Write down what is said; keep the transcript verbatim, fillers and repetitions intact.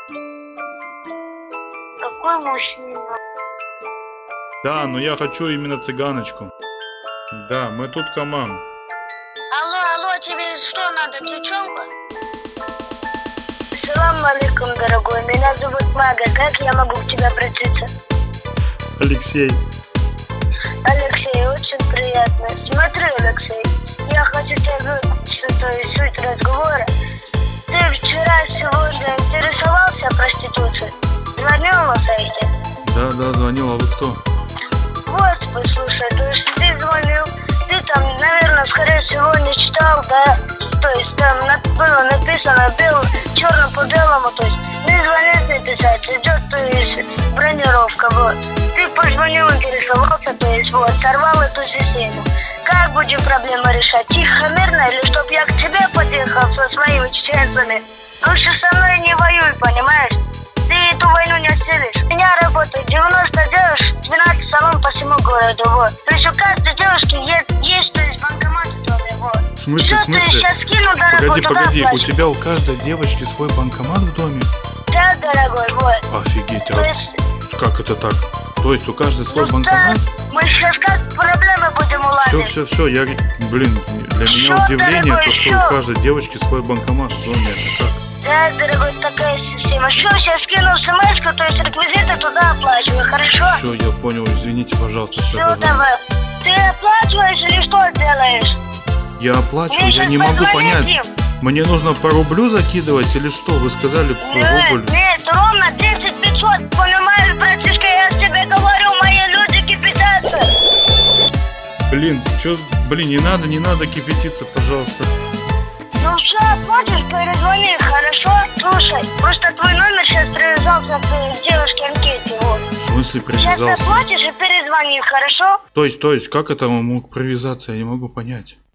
Какой мужчина? Да, но я хочу именно цыганочку. Да, мы тут комам. Алло, алло, тебе что надо, девчонка? Салам алейкум, дорогой. Меня зовут Мага. Как я могу к тебе обратиться? Алексей. Алексей, очень приятно. Смотри, Алексей, я хочу тебе выяснить, что и суть разговора. Ты вчера, сегодня интересовался проституцией? Звонил на сайте? Да, да, звонил, а вы кто? Вот, послушай, то есть ты звонил, ты там, наверное, скорее всего, не читал, да? То есть там было написано белым, черным по белому, то есть не звонить, не писать, идет, то есть бронировка, вот. Ты позвонил, интересовался, то есть вот, сорвал эту систему. Как будем проблему решать? Тихо, мирно, или чтоб я к тебе подъехал со своими чеченцами? Лучше со мной не воюй, понимаешь? Ты эту войну не осилишь. У меня работает девяносто девушек, двенадцать салон по всему городу, вот. То есть у каждой девушки есть, есть то есть банкомат в доме, вот. В смысле, Всё, в смысле? ты сейчас скину, дорогой, Погоди, туда погоди, у оплачу. тебя у каждой девочки свой банкомат в доме? Да, дорогой, вот. Офигеть, То а есть, как это так? То есть у каждой свой ну банкомат? да, мы сейчас как проблемы будем Все, уладить. все, все, я, блин, для меня Всё, удивление, дорогой, то, что всё. у каждой девочки свой банкомат в доме, это как? Да, дорогой, такая система. Все, сейчас скину смс-ку, то есть реквизиты туда оплачиваю, хорошо? Все, я понял, извините, пожалуйста, что я Все, позвонил. давай. Ты оплачиваешь или что делаешь? Я оплачиваю, Мне я сейчас не могу позвонить понять, им. мне нужно по рублю закидывать или что? Вы сказали по Нет, рубль. нет, ровно десять пятьсот, понимаешь, братишка, я тебе говорю, мои люди кипятятся. Блин, чё, блин, не надо, не надо кипятиться, пожалуйста. Ну все, оплатишь, перезвони, хорошо? Слушай, просто твой номер сейчас привязался к девушке анкете, вот. В смысле Сейчас привязался? оплатишь и перезвони, хорошо? То есть, то есть, как это он мог привязаться, я не могу понять.